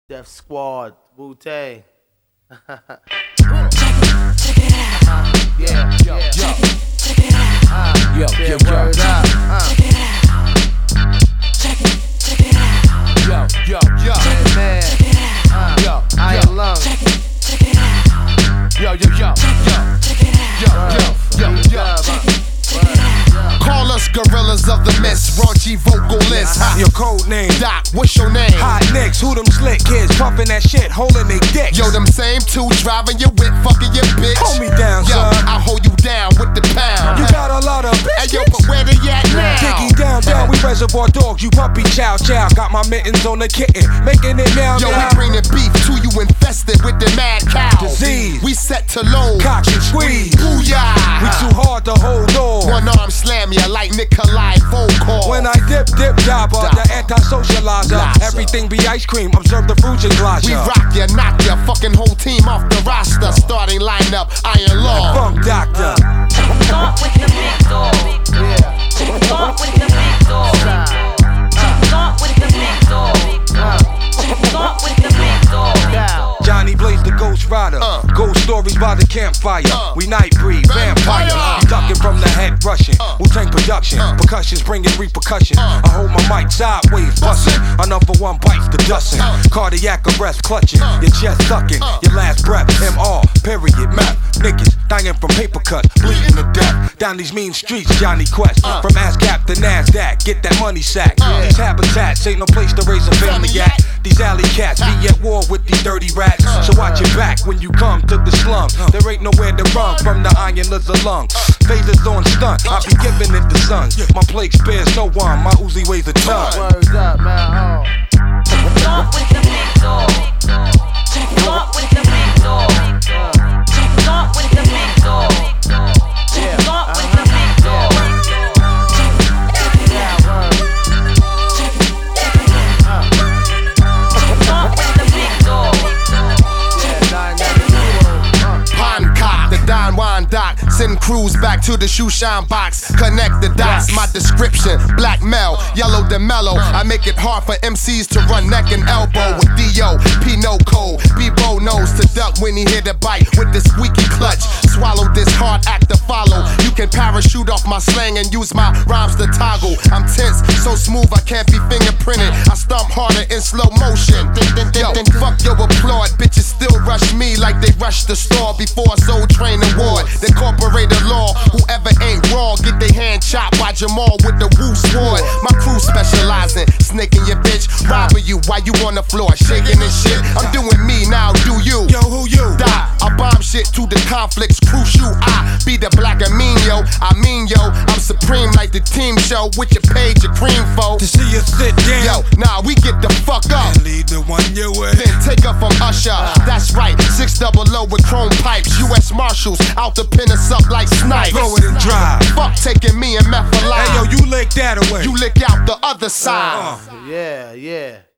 Def Squad, Wu-Tang. Check it out. Yeah, Check it out. word up. Check it out. Check it out. Yeah, man. Check it out. Iron Lung. Check it out. Check it out. Call us gorillas of the mist, raunchy vocalists. Your code name, Doc, what's your name? hot nicks, who them slick kids puffin' that shit, holding they dicks. Yo, them same two driving your whip, fucking your bitch. Hold me down, Yo, son. I hold you down with the pound. You got a lot of Hey, bitches. yo, but where they at now? Diggy down, we reservoir dogs, you puppy chow. Got my mittens on the kitten, making it meow Yo, we meow. bringing beef to you infested with the mad cow. Disease. We set to load. Cock and squeeze. Booyah. We too hard to hold on. One arm slam ya like Nikolai Volkov. When I dip, dabba, the anti-socializer. Laza. Everything be ice cream, observe the fruit and glass. We rock ya, knock ya, fucking whole team off the roster. Starting lineup, Iron Law. Funk doctor. Start with the big dog. Start with the big dog. Start with the big dog. Start with the big dog. Johnny Blaze the Ghost Rider. Ghost stories by the campfire. We night breed, vampire. Vampire. You ducking from the head rushing. Wu-Tang production. Percussions bringing repercussion. I hold my mic sideways, busting. Another one bites the dustin'. Cardiac arrest clutching. Your chest sucking. Your last breath. MR. Period. Meth. Niggas dying from paper cuts. Bleeding to death. Down these mean streets, Johnny Quest. From ASCAP to NASDAQ. Get that money sack. These habitats ain't no place to raise a family at. These alley cats be at war with these dirty rats. So watch your back when you come to the slum. There ain't nowhere to run from the iron of the lung. Phasers on stunt, I be giving it the sun. My plague spares no one, my Uzi weighs a ton. Words up, man. Start with the big dog. Start with the big dog. Start with the big dog. Start with the big dog. Start with the big dog. Poncock, the Don Juan Doc. Send crews back to the shoe shine box. Connect the dots, my description. Black Mel, yellow the mellow. I make it hard for MCs to run neck and elbow with D.O. P.No. Code. B-Bo knows to duck when he hit a bite with the squeaky clutch. Swallow this hard act to follow. You can parachute off my slang and use my rhymes to toggle. I'm tense, so smooth I can't be fingerprinted. I stomp harder in slow motion. Yo, fuck your applaud. Bitches still rush me like they rush the store before Soul Train Award. They incorporate the law. Whoever ain't raw, get their hand chopped by Jamal with the Woo sword. My crew specializing, snaking your bitch, robbing you while you on the floor, shaking and shit. I'm doing me now, do you? Yo, who you? Die. I bomb shit to the conflicts crucial. I be the black amino. I mean, yo, I'm supreme like the team show with your page, your cream folk. To see you sit down. Yo, nah, we get the fuck up. And lead the one you with. Then take up from Usher. That's right, 600 with chrome pipes. U.S. Marshals out to pin us up like snipes. Throw it and drive. Fuck taking me and meth alive. Hey yo, you lick that away. You lick out the other side. Yeah.